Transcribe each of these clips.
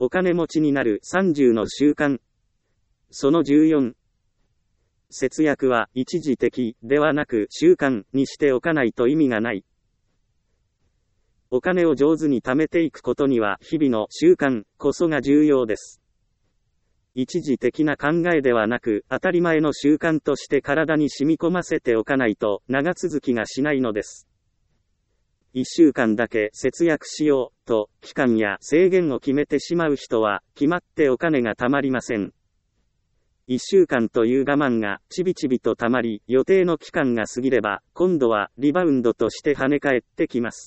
お金持ちになる30の習慣。その14。節約は一時的ではなく習慣にしておかないと意味がない。お金を上手に貯めていくことには日々の習慣こそが重要です。一時的な考えではなく当たり前の習慣として体に染み込ませておかないと長続きがしないのです。1週間だけ節約しようと期間や制限を決めてしまう人は決まってお金が貯まりません。1週間という我慢がちびちびと貯まり予定の期間が過ぎれば今度はリバウンドとして跳ね返ってきます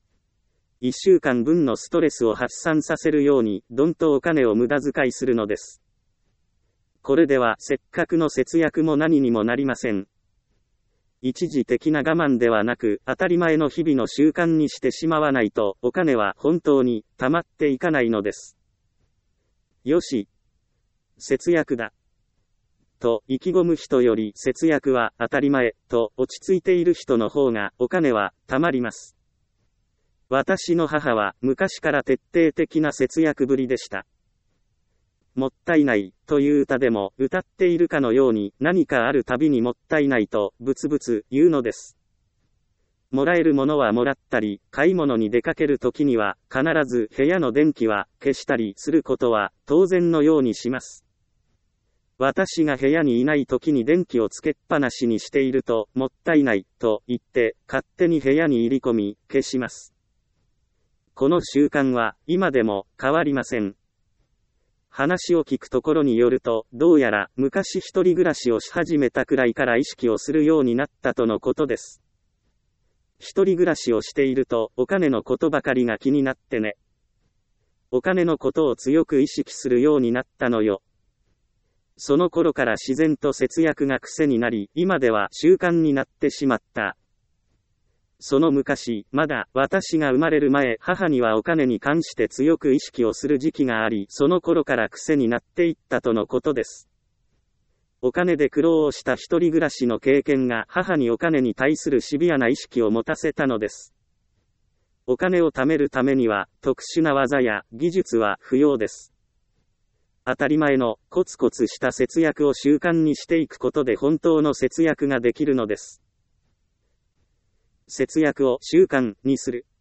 。1週間分のストレスを発散させるようにどんとお金を無駄遣いするのです。これではせっかくの節約も何にもなりません。一時的な我慢ではなく当たり前の日々の習慣にしてしまわないとお金は本当に貯まっていかないのです。よし、節約だと意気込む人より節約は当たり前と落ち着いている人の方がお金は貯まります。私の母は昔から徹底的な節約ぶりでした。もったいないという歌でも歌っているかのように何かあるたびにもったいないとブツブツ言うのです。もらえるものはもらったり、買い物に出かけるときには必ず部屋の電気は消したりすることは当然のようにします。私が部屋にいないときに電気をつけっぱなしにしているともったいないと言って勝手に部屋に入り込み消します。この習慣は今でも変わりません。話を聞くところによると、どうやら昔一人暮らしをし始めたくらいから意識をするようになったとのことです。一人暮らしをしているとお金のことばかりが気になってね。お金のことを強く意識するようになったのよ。その頃から自然と節約が癖になり、今では習慣になってしまった。その昔、まだ私が生まれる前、母にはお金に関して強く意識をする時期があり、その頃から癖になっていったとのことです。お金で苦労をした一人暮らしの経験が母にお金に対するシビアな意識を持たせたのです。お金を貯めるためには特殊な技や技術は不要です。当たり前のコツコツした節約を習慣にしていくことで本当の節約ができるのです。節約を習慣にする。